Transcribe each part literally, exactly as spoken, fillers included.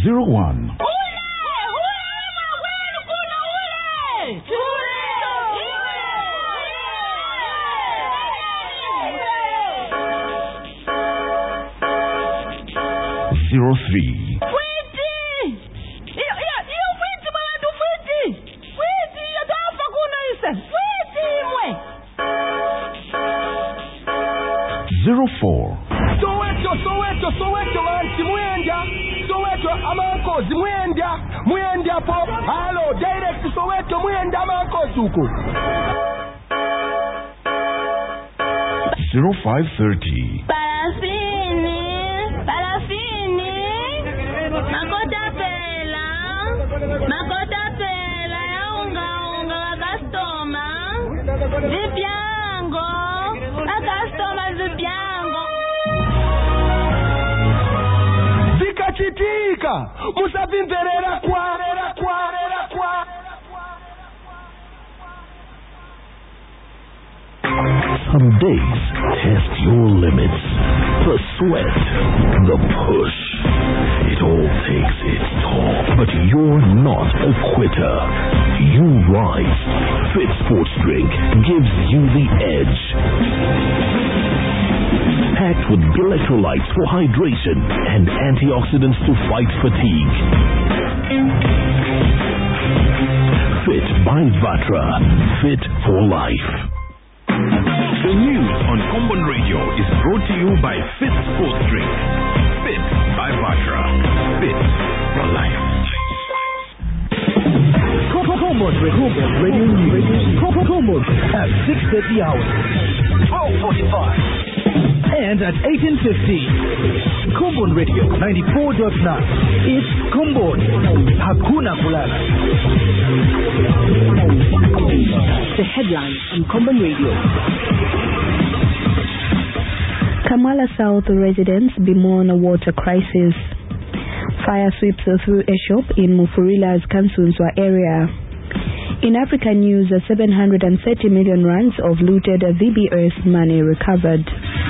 zero one. Zero three. Zero four. Soweto, Soweto, Soweto, manti muenda. Soweto, amanko muenda, muenda po. Hello, direct Soweto, muenda amanko suku. Zero five thirty. Parafini, parafini. Makota pela, makota pela ya unga unga wa kastoma. Zipiango, a kastoma zipiango. Zikachitika, musavimverera kwa, kwa, kwa. Some days test your limits. The sweat, the push. It all takes its toll. But you're not a quitter. You rise. Fit Sports Drink gives you the edge. Packed with electrolytes for hydration and antioxidants to fight fatigue. Fit by Vatra. Fit for life. The news on Combon Radio is brought to you by Fit Sports Drink. Fit by Vatra. Fit for life. Combon Radio News. Combon at six thirty hours. twelve forty-five. And at eighteen fifty. Combon Radio ninety-four point nine. It's Combon. Hakuna Kulala. The headlines on Combon Radio. Kamala South residents bemoan a water crisis. Fire sweeps through a shop in Mufurila's Kansunzwa area. In Africa news, seven hundred thirty million rands of looted V B Earth money recovered.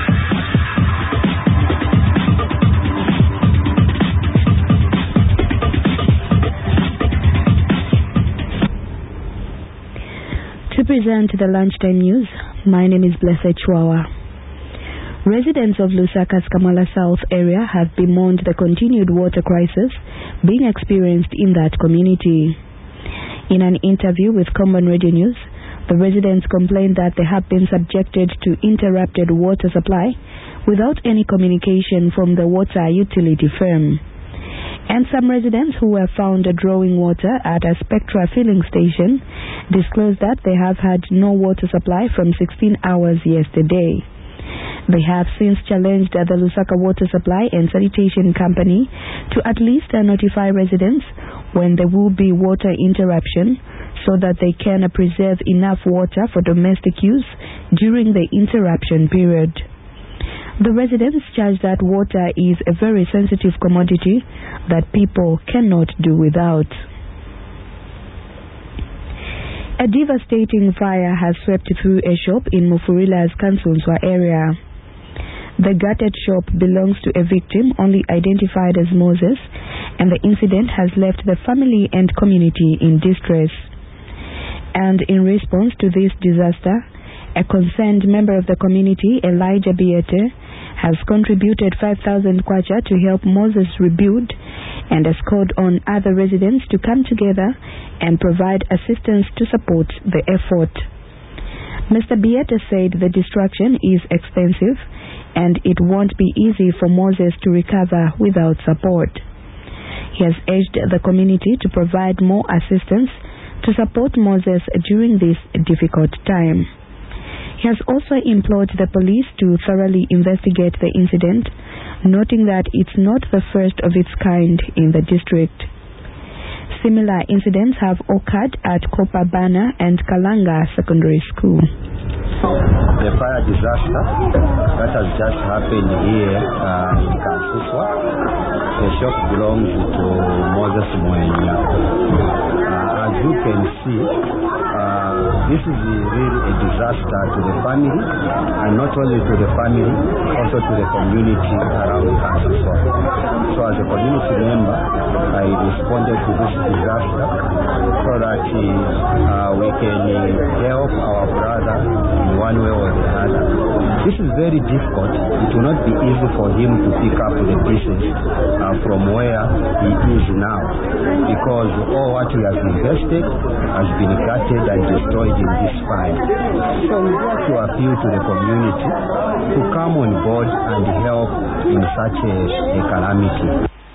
To present the lunchtime news, my name is Blessed Chwawa. Residents of Lusaka's Kamala South area have bemoaned the continued water crisis being experienced in that community. In an interview with Combon Radio News, the residents complained that they have been subjected to interrupted water supply without any communication from the water utility firm. And some residents who were found drawing water at a Spectra filling station disclosed that they have had no water supply from sixteen hours yesterday. They have since challenged the Lusaka Water Supply and Sanitation Company to at least notify residents when there will be water interruption so that they can preserve enough water for domestic use during the interruption period. The residents charge that water is a very sensitive commodity that people cannot do without. A devastating fire has swept through a shop in Mufurila's Kansunzwa area. The gutted shop belongs to a victim only identified as Moses, and the incident has left the family and community in distress. And in response to this disaster, a concerned member of the community, Elijah Biete, has contributed five thousand kwacha to help Moses rebuild and has called on other residents to come together and provide assistance to support the effort. Mister Biete said the destruction is extensive and it won't be easy for Moses to recover without support. He has urged the community to provide more assistance to support Moses during this difficult time. He has also implored the police to thoroughly investigate the incident, noting that it's not the first of its kind in the district. Similar incidents have occurred at Kopabana and Kalanga Secondary School. The fire disaster that has just happened here uh, in Kansuswa, the shop belongs to Moses Mwenya. Uh, as you can see, uh, this is really a disaster to the family, and not only to the family, also to the community around Kansuswa. So as a community member, responded to this disaster so that uh, we can help our brother in one way or the other. This is very difficult. It will not be easy for him to pick up the pieces uh, from where he is now, because all what he has invested has been gutted and destroyed in this fire. So we want to appeal to the community to come on board and help in such a, a calamity.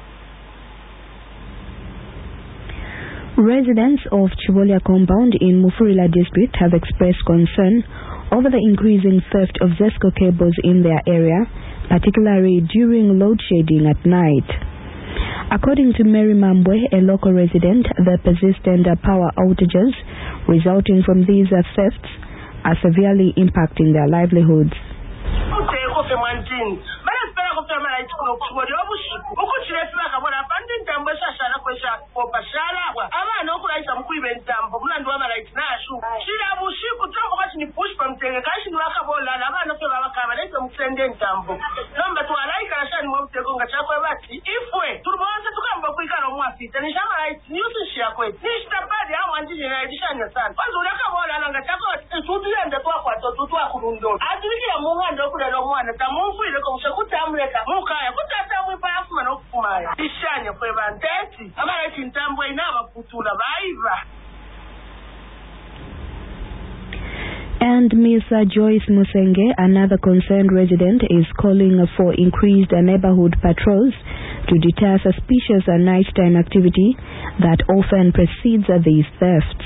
Residents of Chibolya compound in Mufurila district have expressed concern over the increasing theft of ZESCO cables in their area, particularly during load shedding at night. According to Mary Mambwe, a local resident, the persistent power outages resulting from these thefts are severely impacting their livelihoods. And Miss Joyce Musenge, another concerned resident, is calling for increased neighborhood patrols to deter suspicious nighttime activity that often precedes these thefts.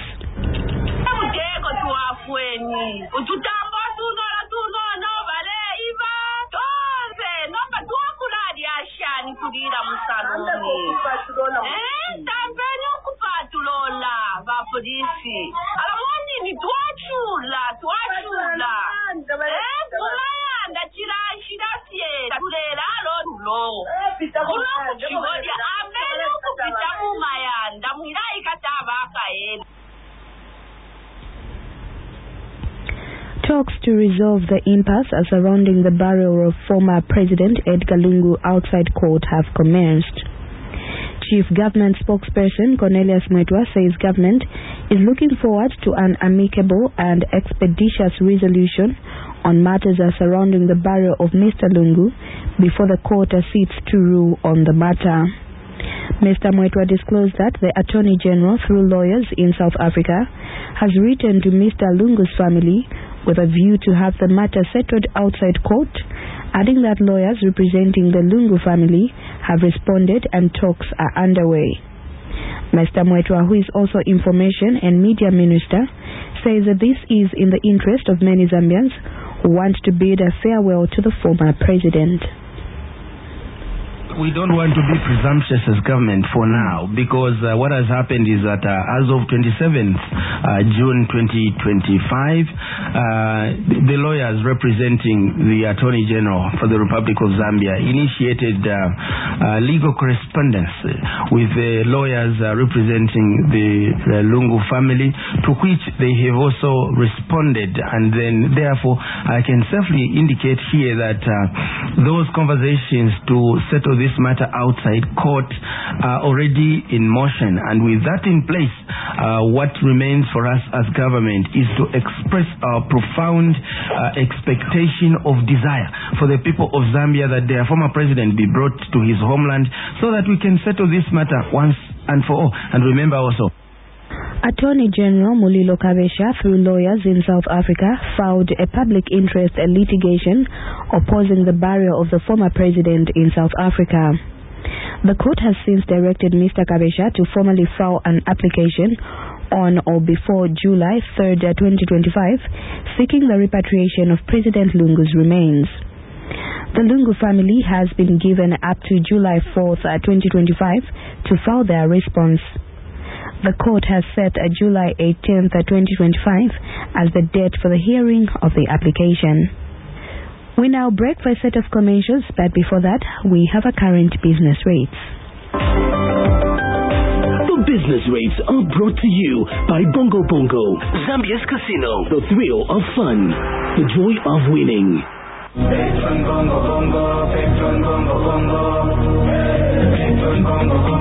Talks to resolve the impasse surrounding the burial of former President Edgar Lungu outside court have commenced. Chief Government spokesperson Cornelius Mwetwa says government is looking forward to an amicable and expeditious resolution on matters surrounding the burial of Mister Lungu before the court sits to rule on the matter. Mister Mwetwa disclosed that the Attorney General, through lawyers in South Africa, has written to Mister Lungu's family with a view to have the matter settled outside court, adding that lawyers representing the Lungu family have responded and talks are underway. Mister Mwetwa, who is also Information and Media Minister, says that this is in the interest of many Zambians who want to bid a farewell to the former president. We don't want to be presumptuous as government for now, because uh, what has happened is that uh, as of twenty-seventh uh, June twenty twenty-five, uh, the lawyers representing the Attorney General for the Republic of Zambia initiated uh, uh, legal correspondence with the lawyers uh, representing the, the Lungu family, to which they have also responded, and then therefore I can safely indicate here that uh, those conversations to settle this matter outside court are already in motion, and with that in place, uh, what remains for us as government is to express our profound uh, expectation of desire for the people of Zambia that their former president be brought to his homeland so that we can settle this matter once and for all. And remember also, Attorney General Mulilo Kabesha, through lawyers in South Africa, filed a public interest litigation opposing the burial of the former president in South Africa. The court has since directed Mister Kabesha to formally file an application on or before July third, twenty twenty-five, seeking the repatriation of President Lungu's remains. The Lungu family has been given up to July fourth, twenty twenty-five to file their response. The court has set July eighteenth, twenty twenty-five as the date for the hearing of the application. We now break for a set of commercials, but before that, we have a current business rates. The business rates are brought to you by Bongo Bongo, Zambia's casino. The thrill of fun, the joy of winning. Bongo Bongo, Bongo Bongo, Bongo Bongo.